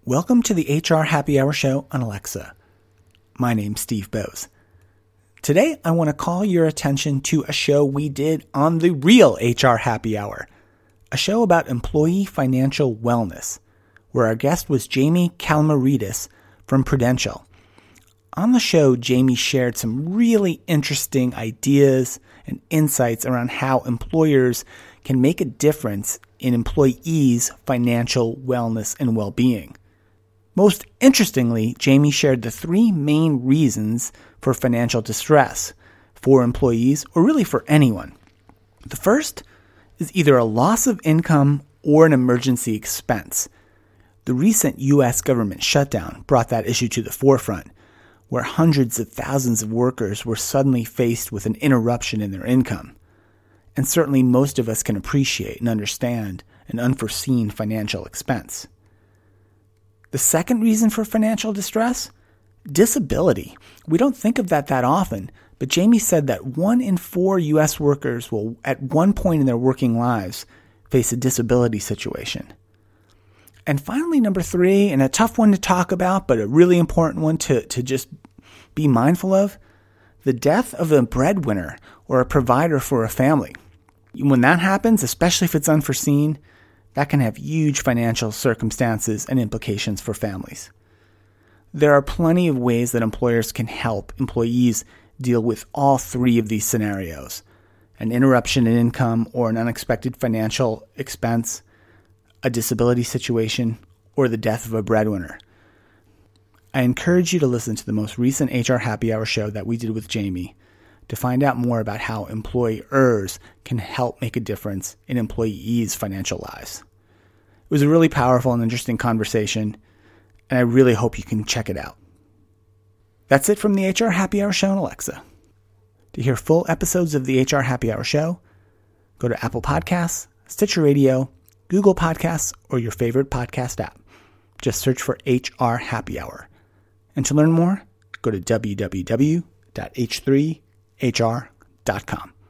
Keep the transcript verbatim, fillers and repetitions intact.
Welcome to the H R Happy Hour Show on Alexa. My name's Steve Bose. Today, I want to call your attention to a show we did on the real H R Happy Hour, a show about employee financial wellness, where our guest was Jamie Kalmaridis from Prudential. On the show, Jamie shared some really interesting ideas and insights around how employers can make a difference in employees' financial wellness and well-being. Most interestingly, Jamie shared the three main reasons for financial distress for employees, or really for anyone. The first is either a loss of income or an emergency expense. The recent U S government shutdown brought that issue to the forefront, where hundreds of thousands of workers were suddenly faced with an interruption in their income. And certainly most of us can appreciate and understand an unforeseen financial expense. The second reason for financial distress? Disability. We don't think of that that often, but Jamie said that one in four U S workers will, at one point in their working lives, face a disability situation. And finally, number three, and a tough one to talk about, but a really important one to, to just be mindful of, the death of a breadwinner or a provider for a family. When that happens, especially if it's unforeseen, that can have huge financial circumstances and implications for families. There are plenty of ways that employers can help employees deal with all three of these scenarios: an interruption in income or an unexpected financial expense, a disability situation, or the death of a breadwinner. I encourage you to listen to the most recent H R Happy Hour show that we did with Jamie to find out more about how employers can help make a difference in employees' financial lives. It was a really powerful and interesting conversation, and I really hope you can check it out. That's it from the H R Happy Hour show on Alexa. To hear full episodes of the H R Happy Hour show, go to Apple Podcasts, Stitcher Radio, Google Podcasts, or your favorite podcast app. Just search for H R Happy Hour. And to learn more, go to w w w dot h three h r dot com.